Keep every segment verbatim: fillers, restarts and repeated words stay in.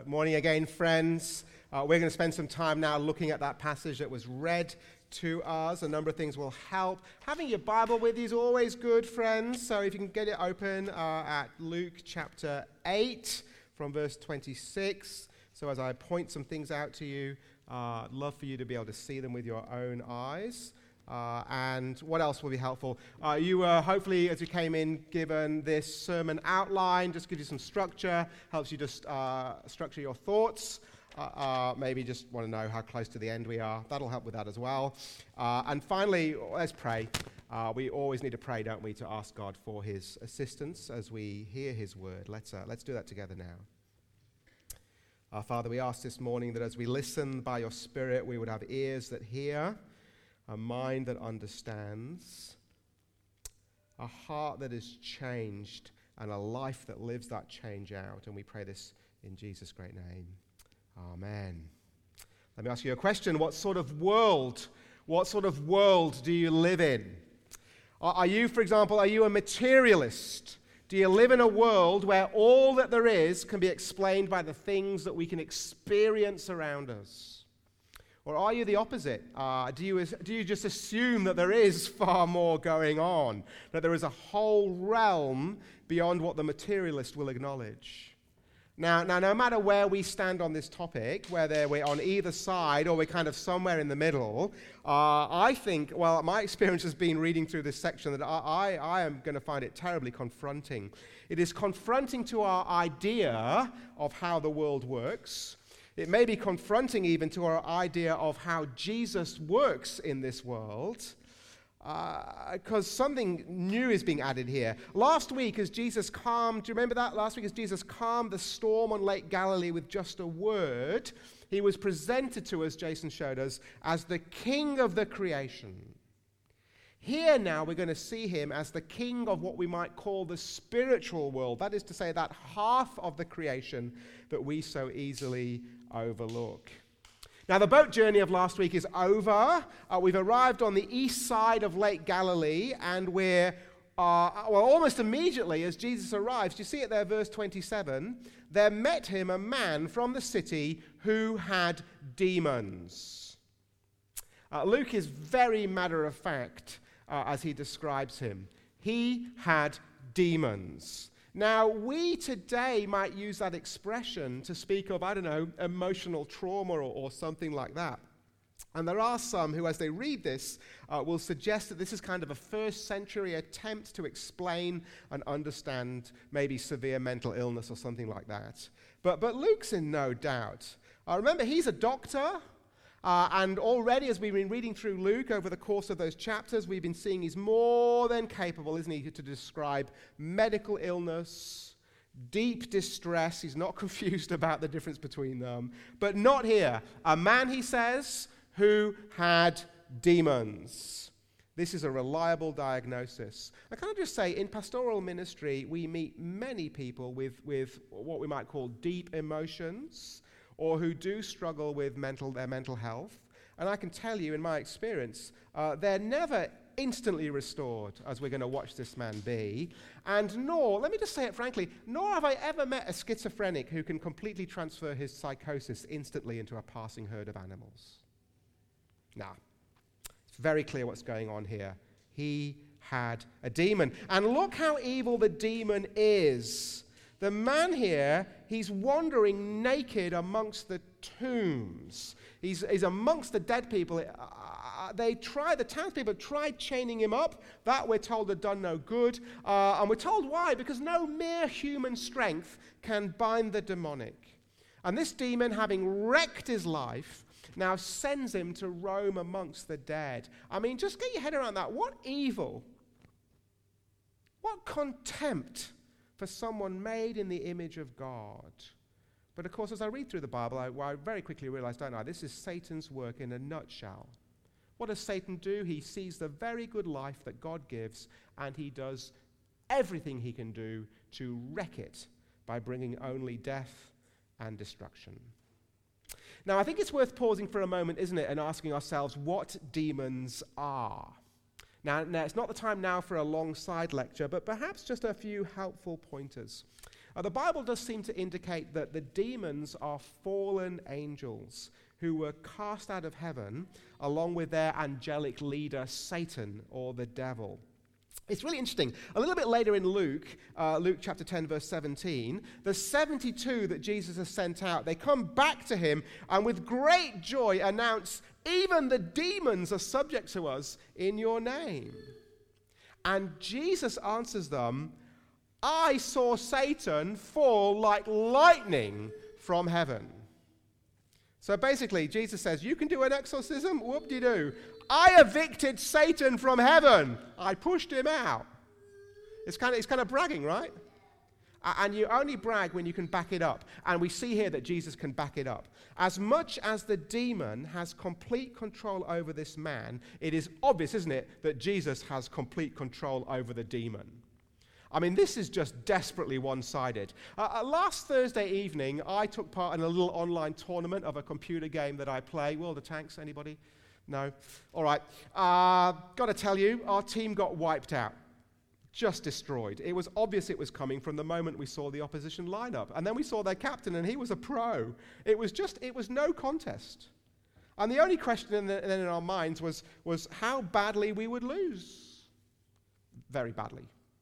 morning again, friends. Uh, we're going to spend some time now looking at that passage that was read to us. A number of things will help. Having your Bible with you is always good, friends. So if you can get it open uh, at Luke chapter eight from verse twenty-six. So as I point some things out to you, uh, I'd love for you to be able to see them with your own eyes. Uh, and what else will be helpful? Uh, you were hopefully, as you came in, given this sermon outline, just gives you some structure, helps you just uh, structure your thoughts. Uh, uh, maybe just want to know how close to the end we are. That'll help with that as well. Uh, and finally, let's pray. Uh, we always need to pray, don't we, to ask God for his assistance as we hear his word. Let's, uh, let's do that together now. Uh, Father, we ask this morning that as we listen by your Spirit, we would have ears that hear, a mind that understands, a heart that is changed, and a life that lives that change out. And we pray this in Jesus' great name. Amen. Let me ask you a question. What sort of world, what sort of world do you live in? Are, are you, for example, are you a materialist? Do you live in a world where all that there is can be explained by the things that we can experience around us? Or are you the opposite? Uh, do you do you just assume that there is far more going on, that there is a whole realm beyond what the materialist will acknowledge? Now, now, no matter where we stand on this topic, whether we're on either side or we're kind of somewhere in the middle, uh, I think, well, my experience has been reading through this section that I, I, I am going to find it terribly confronting. It is confronting to our idea of how the world works. It may be confronting even to our idea of how Jesus works in this world, because uh, something new is being added here. Last week as Jesus calmed, do you remember that? Last week as Jesus calmed the storm on Lake Galilee with just a word, he was presented to us, Jason showed us, as the king of the creation. Here now we're going to see him as the king of what we might call the spiritual world. That is to say, that half of the creation that we so easily overlook. Now, the boat journey of last week is over. Uh, we've arrived on the east side of Lake Galilee, and we're, uh, well, almost immediately as Jesus arrives, do you see it there, verse twenty-seven? There met him a man from the city who had demons. Uh, Luke is very matter of fact uh, as he describes him. He had demons. Now, we today might use that expression to speak of, I don't know, emotional trauma or, or something like that. And there are some who, as they read this, uh, will suggest that this is kind of a first century attempt to explain and understand maybe severe mental illness or something like that. But, but Luke's in no doubt. Uh, remember, he's a doctor. Uh, and already, as we've been reading through Luke over the course of those chapters, we've been seeing he's more than capable, isn't he, to describe medical illness, deep distress. He's not confused about the difference between them. But not here. A man, he says, who had demons. This is a reliable diagnosis. I can I just say, in pastoral ministry, we meet many people with, with what we might call deep emotions, or who do struggle with mental their mental health. And I can tell you, in my experience, uh, they're never instantly restored, as we're going to watch this man be. And nor, let me just say it frankly, nor have I ever met a schizophrenic who can completely transfer his psychosis instantly into a passing herd of animals. Now, it's very clear what's going on here. He had a demon. And look how evil the demon is. The man here, he's wandering naked amongst the tombs. He's, he's amongst the dead people. Uh, they tried, the townspeople tried chaining him up. That, we're told, had done no good. Uh, and we're told why, because no mere human strength can bind the demonic. And this demon, having wrecked his life, now sends him to roam amongst the dead. I mean, just get your head around that. What evil, what contempt for someone made in the image of God. But of course, as I read through the Bible, I, well, I very quickly realize, don't I, this is Satan's work in a nutshell. What does Satan do? He sees the very good life that God gives, and he does everything he can do to wreck it by bringing only death and destruction. Now, I think it's worth pausing for a moment, isn't it, and asking ourselves what demons are. Now, now, it's not the time now for a long side lecture, but perhaps just a few helpful pointers. Uh, the Bible does seem to indicate that the demons are fallen angels who were cast out of heaven along with their angelic leader, Satan, or the devil. It's really interesting. A little bit later in Luke, uh, Luke chapter ten, verse seventeen, the seventy-two that Jesus has sent out, they come back to him and with great joy announce, even the demons are subject to us in your name. And Jesus answers them, I saw Satan fall like lightning from heaven. So basically, Jesus says, you can do an exorcism? Whoop-de-doo. I evicted Satan from heaven. I pushed him out. It's kind of, it's kind of bragging, right? And you only brag when you can back it up. And we see here that Jesus can back it up. As much as the demon has complete control over this man, it is obvious, isn't it, that Jesus has complete control over the demon. I mean, this is just desperately one-sided. Uh, last Thursday evening, I took part in a little online tournament of a computer game that I play. World of Tanks, anybody? No? All right. Uh, got to tell you, our team got wiped out. Just destroyed. It was obvious it was coming from the moment we saw the opposition lineup. And then we saw their captain, and he was a pro. It was just, it was no contest. And the only question in, the, in our minds was, was how badly we would lose. Very badly.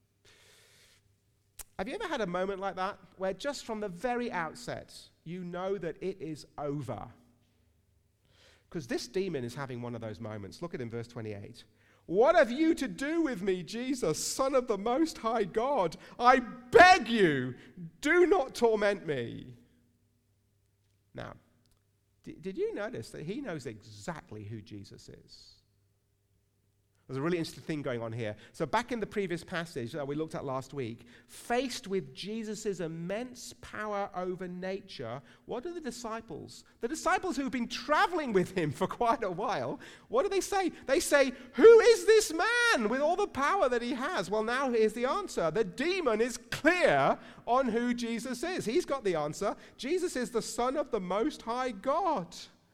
Have you ever had a moment like that where just from the very outset you know that it is over? Because this demon is having one of those moments. Look at him, verse twenty-eight. What have you to do with me, Jesus, Son of the Most High God? I beg you, do not torment me. Now, d- did you notice that he knows exactly who Jesus is? There's a really interesting thing going on here. So back in the previous passage that we looked at last week, faced with Jesus' immense power over nature, what do the disciples, the disciples who've been traveling with him for quite a while, what do they say? They say, who is this man with all the power that he has? Well, now here's the answer. The demon is clear on who Jesus is. He's got the answer. Jesus is the Son of the Most High God.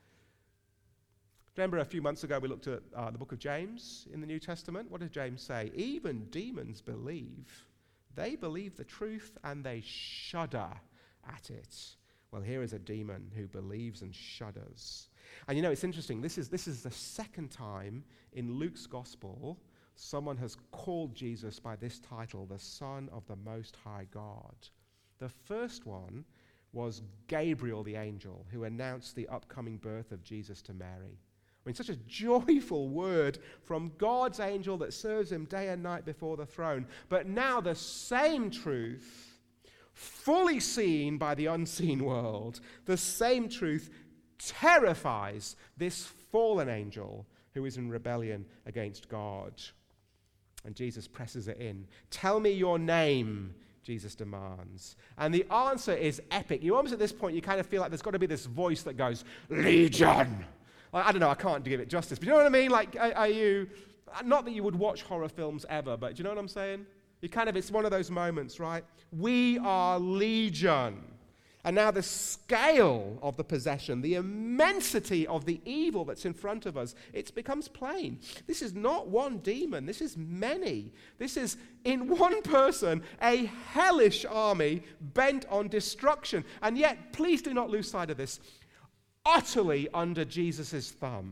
Remember a few months ago we looked at uh, the book of James in the New Testament? What does James say? Even demons believe. They believe the truth and they shudder at it. Well, here is a demon who believes and shudders. And you know, it's interesting. This is, this is the second time in Luke's gospel someone has called Jesus by this title, the Son of the Most High God. The first one was Gabriel the angel who announced the upcoming birth of Jesus to Mary. I mean, such a joyful word from God's angel that serves him day and night before the throne. But now the same truth, fully seen by the unseen world, the same truth terrifies this fallen angel who is in rebellion against God. And Jesus presses it in. Tell me your name, Jesus demands. And the answer is epic. You almost at this point, you kind of feel like there's got to be this voice that goes, Legion! I don't know, I can't give it justice, but you know what I mean? Like, are, are you, not that you would watch horror films ever, but do you know what I'm saying? You kind of, it's one of those moments, right? We are legion. And now the scale of the possession, the immensity of the evil that's in front of us, it becomes plain. This is not one demon, this is many. This is, in one person, a hellish army bent on destruction. And yet, please do not lose sight of this. Utterly under Jesus' thumb.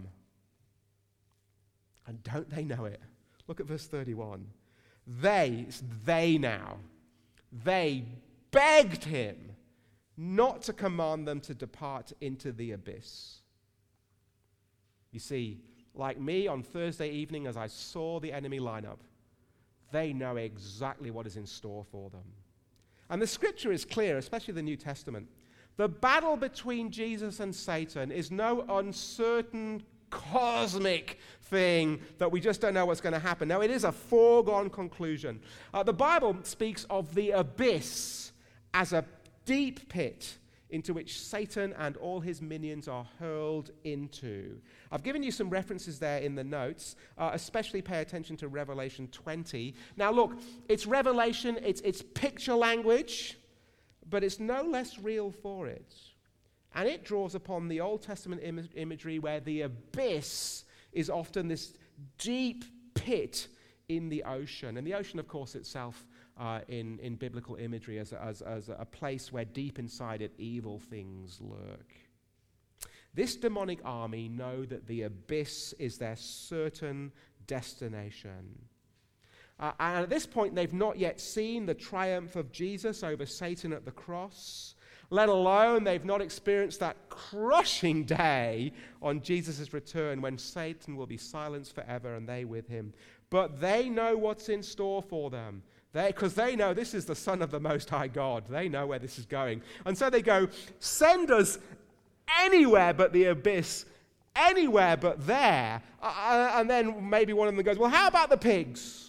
And don't they know it? Look at verse thirty-one. They, it's they now, they begged him not to command them to depart into the abyss. You see, like me on Thursday evening as I saw the enemy line up, they know exactly what is in store for them. And the scripture is clear, especially the New Testament. The battle between Jesus and Satan is no uncertain cosmic thing that we just don't know what's going to happen. No, it is a foregone conclusion. Uh, the Bible speaks of the abyss as a deep pit into which Satan and all his minions are hurled into. I've given you some references there in the notes, uh, especially pay attention to Revelation twenty. Now look, it's Revelation, it's, it's picture language, but it's no less real for it. And it draws upon the Old Testament Im- imagery where the abyss is often this deep pit in the ocean. And the ocean, of course, itself uh, in, in biblical imagery as, as, as a place where deep inside it evil things lurk. This demonic army know that the abyss is their certain destination. Uh, and at this point, they've not yet seen the triumph of Jesus over Satan at the cross, let alone they've not experienced that crushing day on Jesus' return when Satan will be silenced forever and they with him. But they know what's in store for them. Because they, they know this is the Son of the Most High God. They know where this is going. And so they go, send us anywhere but the abyss, anywhere but there. Uh, and then maybe one of them goes, well, how about the pigs?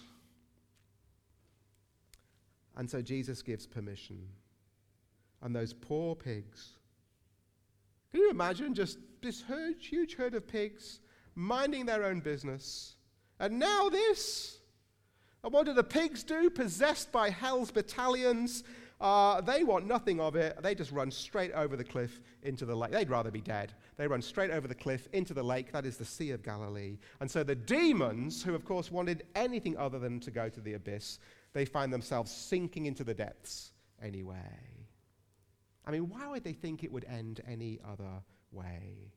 And so Jesus gives permission. And those poor pigs. Can you imagine just this huge, huge herd of pigs minding their own business? And now this. And what do the pigs do? Possessed by hell's battalions. Uh, they want nothing of it. They just run straight over the cliff into the lake. They'd rather be dead. They run straight over the cliff into the lake. That is the Sea of Galilee. And so the demons, who of course wanted anything other than to go to the abyss, they find themselves sinking into the depths anyway. I mean, why would they think it would end any other way?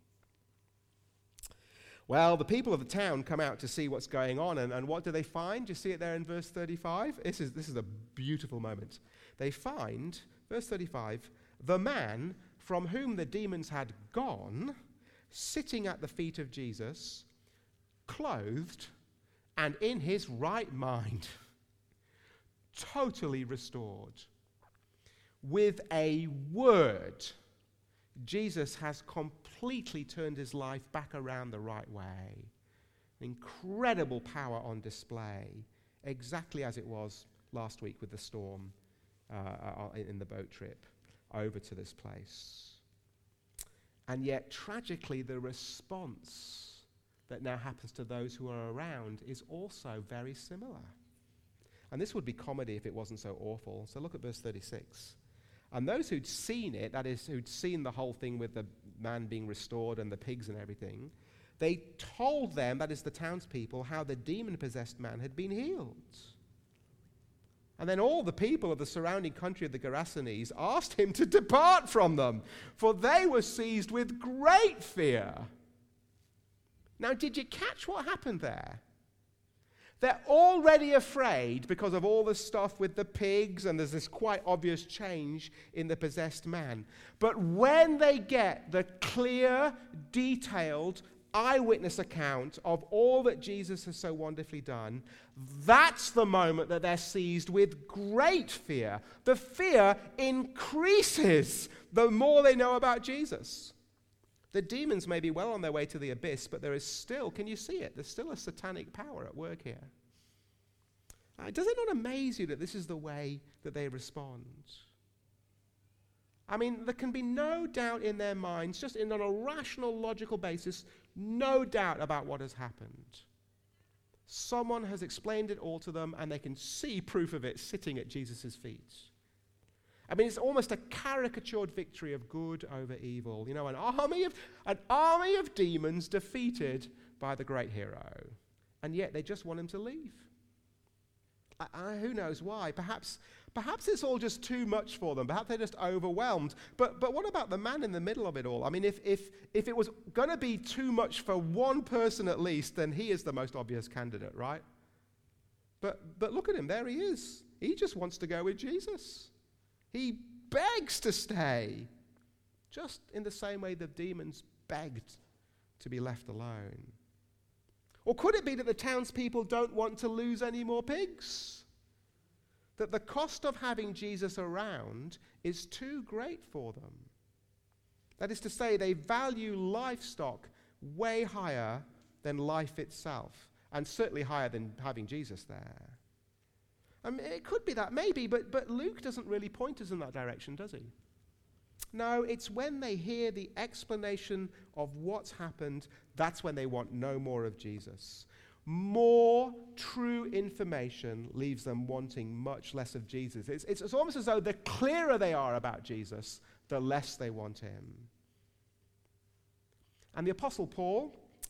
Well, the people of the town come out to see what's going on, and, and what do they find? Do you see it there in verse thirty-five? This is, this is a beautiful moment. They find, verse thirty-five, the man from whom the demons had gone, sitting at the feet of Jesus, clothed and in his right mind, totally restored. With a word, Jesus has completely turned his life back around the right way. Incredible power on display, exactly as it was last week with the storm uh, in the boat trip over to this place. And yet, tragically, the response that now happens to those who are around is also very similar. And this would be comedy if it wasn't so awful. So look at verse thirty-six. And those who'd seen it, that is, who'd seen the whole thing with the man being restored and the pigs and everything, they told them, that is the townspeople, how the demon-possessed man had been healed. And then all the people of the surrounding country of the Gerasenes asked him to depart from them, for they were seized with great fear. Now, did you catch what happened there? They're already afraid because of all the stuff with the pigs, and there's this quite obvious change in the possessed man. But when they get the clear, detailed eyewitness account of all that Jesus has so wonderfully done, that's the moment that they're seized with great fear. The fear increases the more they know about Jesus. The demons may be well on their way to the abyss, but there is still, can you see it? There's still a satanic power at work here. Uh, does it not amaze you that this is the way that they respond? I mean, there can be no doubt in their minds, just in on a rational, logical basis, no doubt about what has happened. Someone has explained it all to them, and they can see proof of it sitting at Jesus' feet. I mean, it's almost a caricatured victory of good over evil. You know, an army of an army of demons defeated by the great hero. And yet they just want him to leave. I, I, who knows why? Perhaps, perhaps it's all just too much for them. Perhaps they're just overwhelmed. But, but what about the man in the middle of it all? I mean, if, if, if it was going to be too much for one person at least, then he is the most obvious candidate, right? But, but look at him. There he is. He just wants to go with Jesus. He begs to stay, just in the same way the demons begged to be left alone. Or could it be that the townspeople don't want to lose any more pigs? That the cost of having Jesus around is too great for them? That is to say, they value livestock way higher than life itself, and certainly higher than having Jesus there. I mean, it could be that, maybe, but, but Luke doesn't really point us in that direction, does he? No, it's when they hear the explanation of what's happened, that's when they want no more of Jesus. More true information leaves them wanting much less of Jesus. It's, it's, it's almost as though the clearer they are about Jesus, the less they want him. And the Apostle Paul,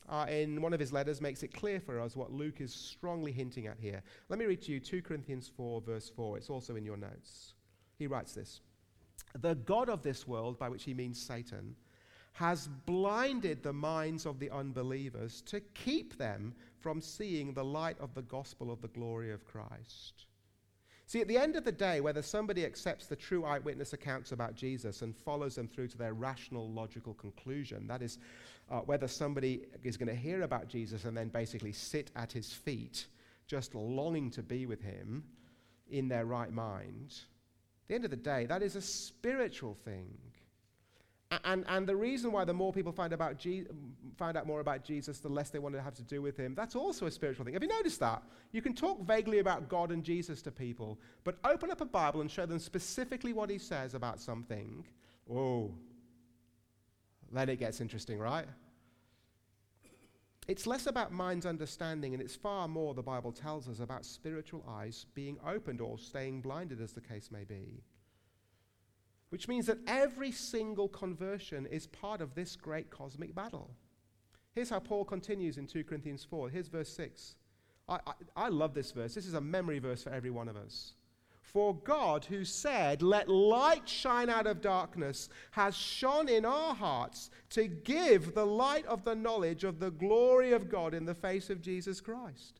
uh, in one of his letters, makes it clear for us what Luke is strongly hinting at here. Let me read to you two Corinthians four, verse four. It's also in your notes. He writes this: "The God of this world," by which he means Satan, "has blinded the minds of the unbelievers to keep them from seeing the light of the gospel of the glory of Christ." See, at the end of the day, whether somebody accepts the true eyewitness accounts about Jesus and follows them through to their rational, logical conclusion, that is, uh, whether somebody is going to hear about Jesus and then basically sit at his feet, just longing to be with him in their right mind, at the end of the day, that is a spiritual thing. And, and the reason why the more people find, about Je- find out more about Jesus, the less they want to have to do with him, that's also a spiritual thing. Have you noticed that? You can talk vaguely about God and Jesus to people, but open up a Bible and show them specifically what he says about something. Oh, then it gets interesting, right? It's less about mind's understanding, and it's far more, the Bible tells us, about spiritual eyes being opened or staying blinded, as the case may be. Which means that every single conversion is part of this great cosmic battle. Here's how Paul continues in two Corinthians four. Here's verse six. I, I, I love this verse. This is a memory verse for every one of us. "For God, who said, 'Let light shine out of darkness,' has shone in our hearts to give the light of the knowledge of the glory of God in the face of Jesus Christ."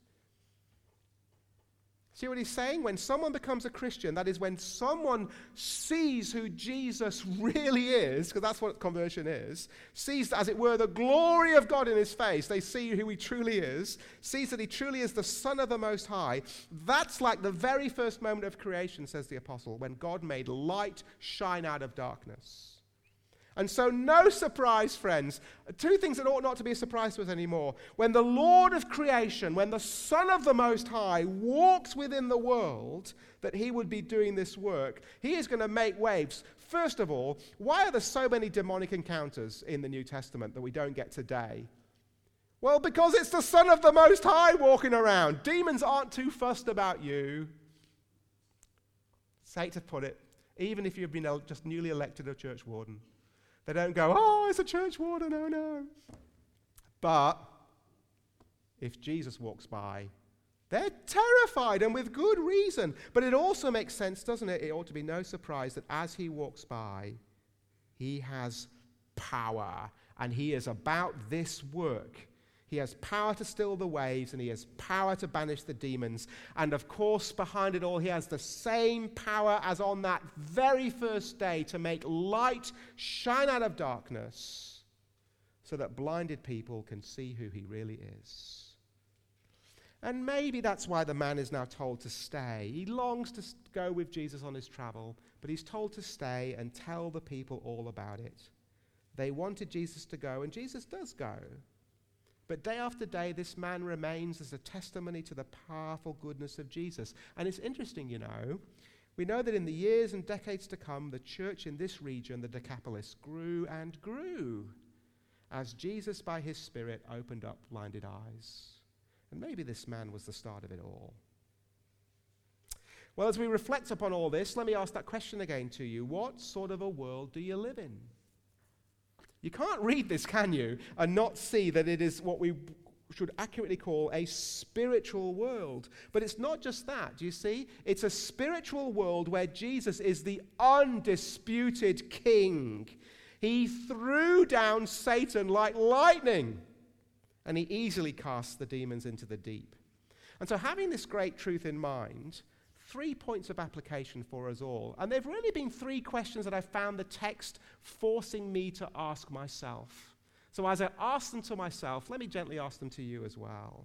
See what he's saying? When someone becomes a Christian, that is when someone sees who Jesus really is, because that's what conversion is, sees, as it were, the glory of God in his face, they see who he truly is, sees that he truly is the Son of the Most High. That's like the very first moment of creation, says the apostle, when God made light shine out of darkness. And so no surprise, friends. Two things that ought not to be a surprise to us anymore. When the Lord of creation, when the Son of the Most High walks within the world, that he would be doing this work, he is going to make waves. First of all, why are there so many demonic encounters in the New Testament that we don't get today? Well, because it's the Son of the Most High walking around. Demons aren't too fussed about you. Say to put it, even if you've been just newly elected a church warden. They don't go, "Oh, it's a church warden, oh no." But if Jesus walks by, they're terrified, and with good reason. But it also makes sense, doesn't it? It ought to be no surprise that as he walks by, he has power, and he is about this work. He has power to still the waves, and he has power to banish the demons. And of course, behind it all, he has the same power as on that very first day to make light shine out of darkness so that blinded people can see who he really is. And maybe that's why the man is now told to stay. He longs to go with Jesus on his travel, but he's told to stay and tell the people all about it. They wanted Jesus to go, and Jesus does go. But day after day, this man remains as a testimony to the powerful goodness of Jesus. And it's interesting, you know. We know that in the years and decades to come, the church in this region, the Decapolis, grew and grew as Jesus, by his Spirit, opened up blinded eyes. And maybe this man was the start of it all. Well, as we reflect upon all this, let me ask that question again to you. What sort of a world do you live in? You can't read this, can you, and not see that it is what we should accurately call a spiritual world. But it's not just that, do you see? It's a spiritual world where Jesus is the undisputed king. He threw down Satan like lightning, and he easily casts the demons into the deep. And so having this great truth in mind, three points of application for us all. And they've really been three questions that I found the text forcing me to ask myself. So as I ask them to myself, let me gently ask them to you as well.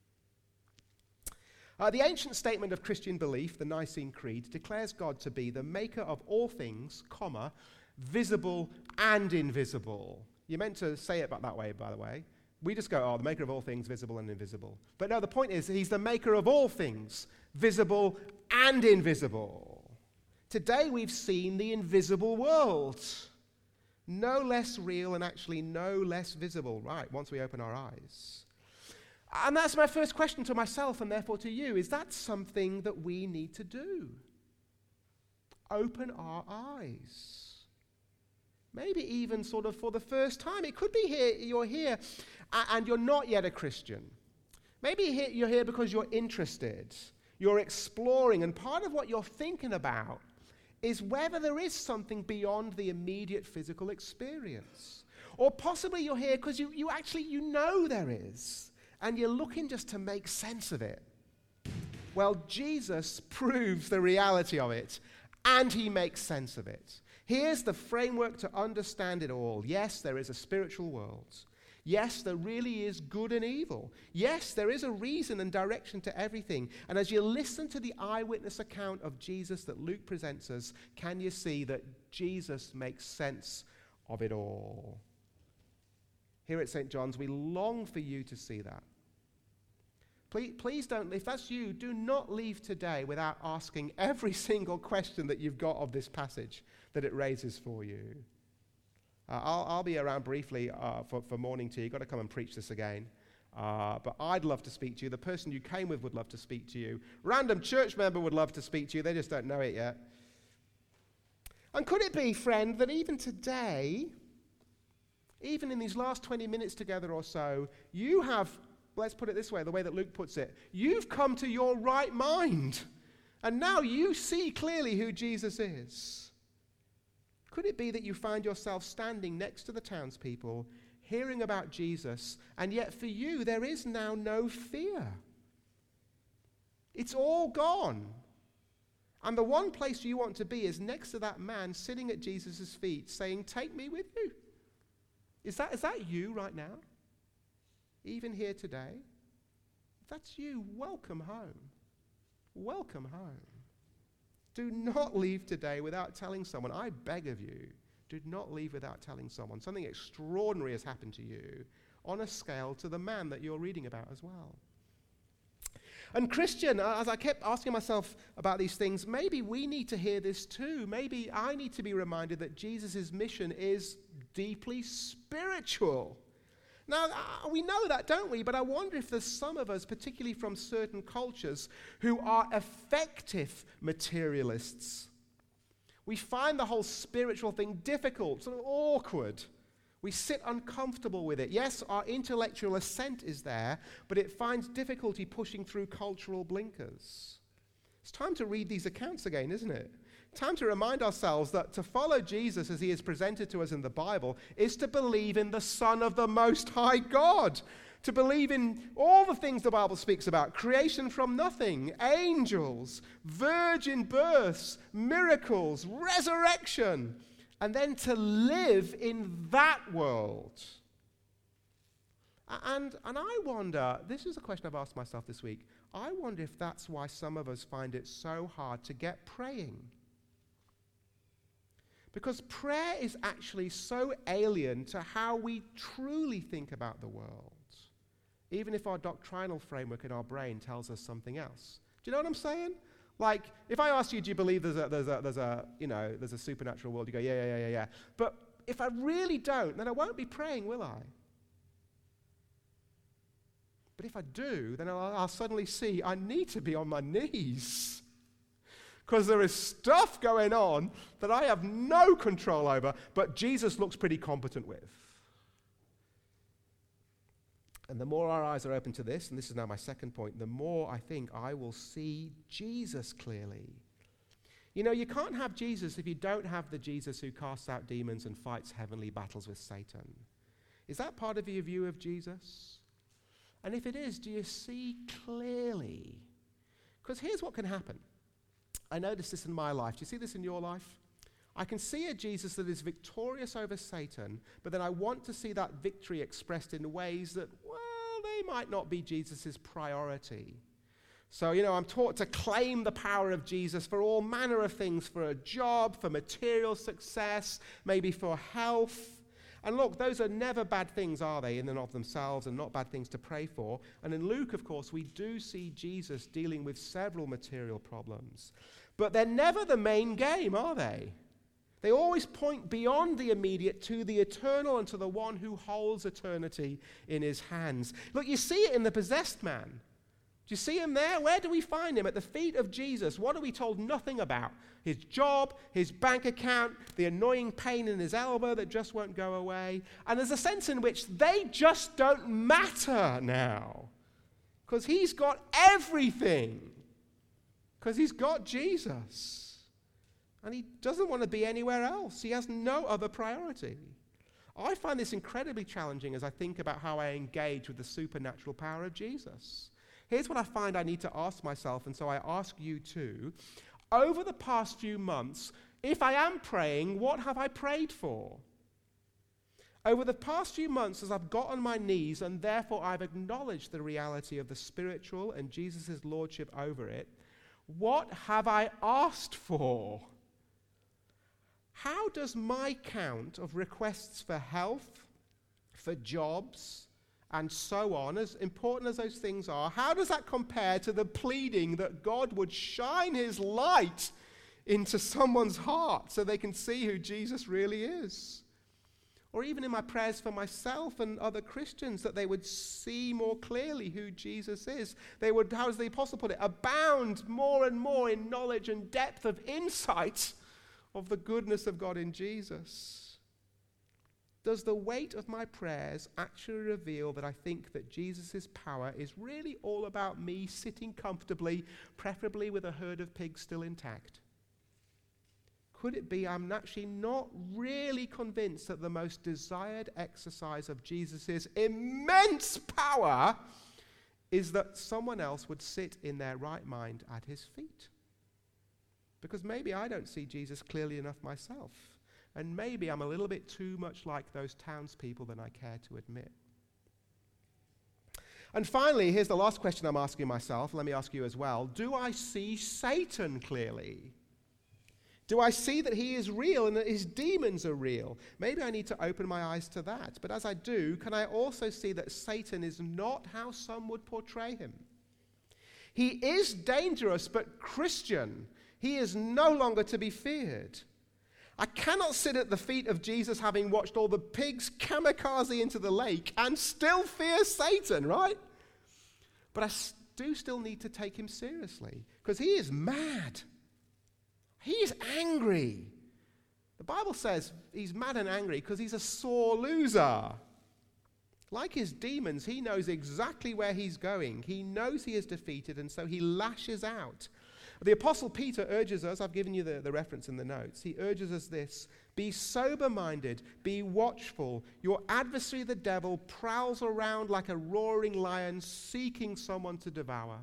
Uh, the ancient statement of Christian belief, the Nicene Creed, declares God to be the maker of all things, comma, visible and invisible. You're meant to say it that way, by the way. We just go, oh, the maker of all things, visible and invisible. But no, the point is, he's the maker of all things, visible and invisible. Today we've seen the invisible world. No less real and actually no less visible, right, once we open our eyes. And that's my first question to myself and therefore to you. Is that something that we need to do? Open our eyes. Maybe even sort of for the first time. It could be here you're here and you're not yet a Christian. Maybe you're here because you're interested, you're exploring, and part of what you're thinking about is whether there is something beyond the immediate physical experience. Or possibly you're here because you, you actually, you know there is, and you're looking just to make sense of it. Well, Jesus proves the reality of it, and he makes sense of it. Here's the framework to understand it all. Yes, there is a spiritual world. Yes, there really is good and evil. Yes, there is a reason and direction to everything. And as you listen to the eyewitness account of Jesus that Luke presents us, can you see that Jesus makes sense of it all? Here at Saint John's, we long for you to see that. Please, please don't, if that's you, do not leave today without asking every single question that you've got of this passage that it raises for you. Uh, I'll, I'll be around briefly uh, for, for morning tea. You've got to come and preach this again. Uh, but I'd love to speak to you. The person you came with would love to speak to you. Random church member would love to speak to you. They just don't know it yet. And could it be, friend, that even today, even in these last twenty minutes together or so, you have, let's put it this way, the way that Luke puts it, you've come to your right mind. And now you see clearly who Jesus is. Could it be that you find yourself standing next to the townspeople, hearing about Jesus, and yet for you there is now no fear? It's all gone. And the one place you want to be is next to that man sitting at Jesus' feet saying, "Take me with you." Is that, is that you right now? Even here today? If that's you, welcome home. Welcome home. Do not leave today without telling someone. I beg of you, do not leave without telling someone. Something extraordinary has happened to you on a scale to the man that you're reading about as well. And Christian, as I kept asking myself about these things, maybe we need to hear this too. Maybe I need to be reminded that Jesus' mission is deeply spiritual. Now, uh, we know that, don't we? But I wonder if there's some of us, particularly from certain cultures, who are effective materialists. We find the whole spiritual thing difficult, sort of awkward. We sit uncomfortable with it. Yes, our intellectual assent is there, but it finds difficulty pushing through cultural blinkers. It's time to read these accounts again, isn't it? Time to remind ourselves that to follow Jesus as he is presented to us in the Bible is to believe in the Son of the Most High God, to believe in all the things the Bible speaks about: creation from nothing, angels, virgin births, miracles, resurrection, and then to live in that world. And, and I wonder, this is a question I've asked myself this week, I wonder if that's why some of us find it so hard to get praying. Because prayer is actually so alien to how we truly think about the world, even if our doctrinal framework in our brain tells us something else. Do you know what I'm saying? Like, if I ask you, do you believe there's a, there's a, there's a, you know, there's a supernatural world? You go, yeah, yeah, yeah, yeah, yeah. But if I really don't, then I won't be praying, will I? But if I do, then I'll, I'll suddenly see I need to be on my knees. Because there is stuff going on that I have no control over, but Jesus looks pretty competent with. And the more our eyes are open to this, and this is now my second point, the more I think I will see Jesus clearly. You know, you can't have Jesus if you don't have the Jesus who casts out demons and fights heavenly battles with Satan. Is that part of your view of Jesus? And if it is, do you see clearly? Because here's what can happen. I noticed this in my life. Do you see this in your life? I can see a Jesus that is victorious over Satan, but then I want to see that victory expressed in ways that, well, they might not be Jesus' priority. So, you know, I'm taught to claim the power of Jesus for all manner of things, for a job, for material success, maybe for health. And look, those are never bad things, are they, in and of themselves, and not bad things to pray for. And in Luke, of course, we do see Jesus dealing with several material problems. But they're never the main game, are they? They always point beyond the immediate to the eternal and to the one who holds eternity in his hands. Look, you see it in the possessed man. Do you see him there? Where do we find him? At the feet of Jesus. What are we told nothing about? His job, his bank account, the annoying pain in his elbow that just won't go away. And there's a sense in which they just don't matter now. Because he's got everything. Because he's got Jesus. And he doesn't want to be anywhere else. He has no other priority. I find this incredibly challenging as I think about how I engage with the supernatural power of Jesus. Here's what I find I need to ask myself, and so I ask you too. Over the past few months, if I am praying, what have I prayed for? Over the past few months, as I've got on my knees, and therefore I've acknowledged the reality of the spiritual and Jesus' lordship over it, what have I asked for? How does my count of requests for health, for jobs, and so on, as important as those things are, how does that compare to the pleading that God would shine his light into someone's heart so they can see who Jesus really is? Or even in my prayers for myself and other Christians, that they would see more clearly who Jesus is. They would, how does the apostle put it, abound more and more in knowledge and depth of insight of the goodness of God in Jesus. Does the weight of my prayers actually reveal that I think that Jesus' power is really all about me sitting comfortably, preferably with a herd of pigs still intact? Could it be I'm actually not really convinced that the most desired exercise of Jesus' immense power is that someone else would sit in their right mind at his feet? Because maybe I don't see Jesus clearly enough myself. And maybe I'm a little bit too much like those townspeople than I care to admit. And finally, here's the last question I'm asking myself. Let me ask you as well. Do I see Satan clearly? Do I see that he is real and that his demons are real? Maybe I need to open my eyes to that. But as I do, can I also see that Satan is not how some would portray him? He is dangerous, but Christian. He is no longer to be feared. I cannot sit at the feet of Jesus having watched all the pigs kamikaze into the lake and still fear Satan, right? But I do still need to take him seriously because he is mad. He is angry. The Bible says he's mad and angry because he's a sore loser. Like his demons, he knows exactly where he's going. He knows he is defeated, and so he lashes out. The Apostle Peter urges us, I've given you the, the reference in the notes, he urges us this: be sober-minded, be watchful. Your adversary, the devil, prowls around like a roaring lion seeking someone to devour.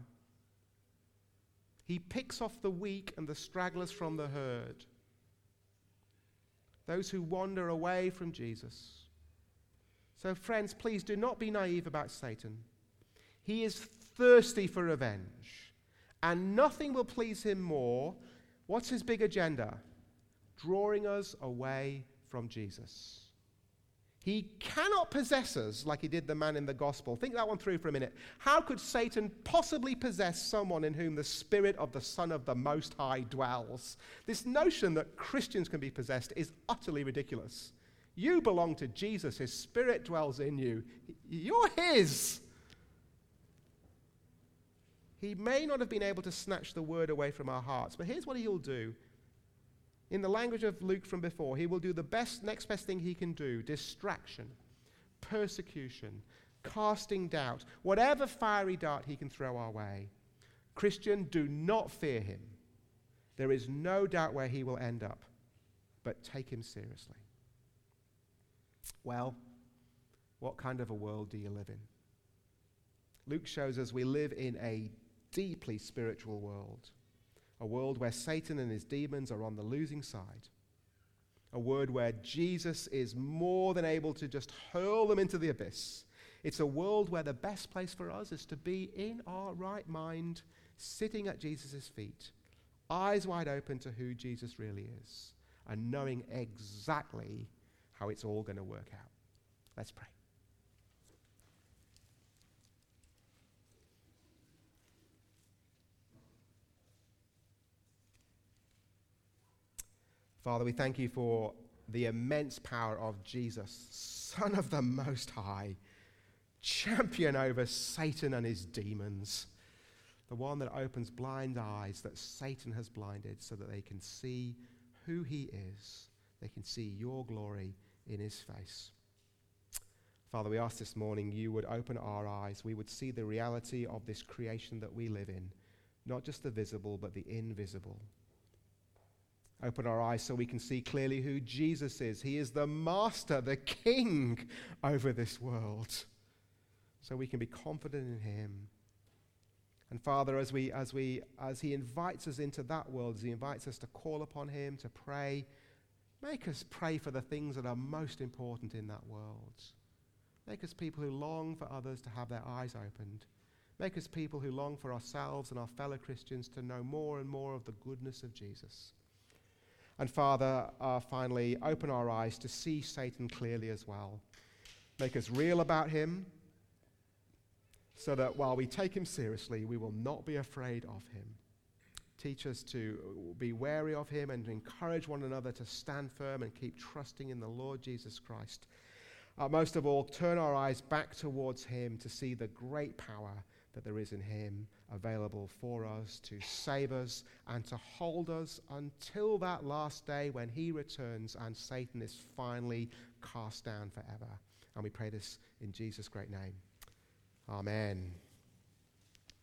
He picks off the weak and the stragglers from the herd, those who wander away from Jesus. So friends, please do not be naive about Satan. He is thirsty for revenge. And nothing will please him more. What's his big agenda? Drawing us away from Jesus. He cannot possess us like he did the man in the gospel. Think that one through for a minute. How could Satan possibly possess someone in whom the Spirit of the Son of the Most High dwells? This notion that Christians can be possessed is utterly ridiculous. You belong to Jesus. His Spirit dwells in you. You're his. He may not have been able to snatch the word away from our hearts, but here's what he'll do. In the language of Luke from before, he will do the best, next best thing he can do: distraction, persecution, casting doubt, whatever fiery dart he can throw our way. Christian, do not fear him. There is no doubt where he will end up, but take him seriously. Well, what kind of a world do you live in? Luke shows us we live in a deeply spiritual world, a world where Satan and his demons are on the losing side, a world where Jesus is more than able to just hurl them into the abyss. It's a world where the best place for us is to be in our right mind, sitting at Jesus' feet, eyes wide open to who Jesus really is, and knowing exactly how it's all going to work out. Let's pray. Father, we thank you for the immense power of Jesus, Son of the Most High, champion over Satan and his demons. the one that opens blind eyes that Satan has blinded so that they can see who he is. They can see your glory in his face. Father, we ask this morning you would open our eyes. We would see the reality of this creation that we live in, not just the visible, but the invisible. Open our eyes so we can see clearly who Jesus is. He is the master, the king over this world. So we can be confident in him. And Father, as we, as we, as he invites us into that world, as he invites us to call upon him, to pray, make us pray for the things that are most important in that world. Make us people who long for others to have their eyes opened. Make us people who long for ourselves and our fellow Christians to know more and more of the goodness of Jesus. And Father, uh, finally, open our eyes to see Satan clearly as well. Make us real about him so that while we take him seriously, we will not be afraid of him. Teach us to be wary of him and to encourage one another to stand firm and keep trusting in the Lord Jesus Christ. Uh, most of all, turn our eyes back towards him to see the great power that there is in him available for us to save us and to hold us until that last day when he returns and Satan is finally cast down forever. And we pray this in Jesus' great name. Amen.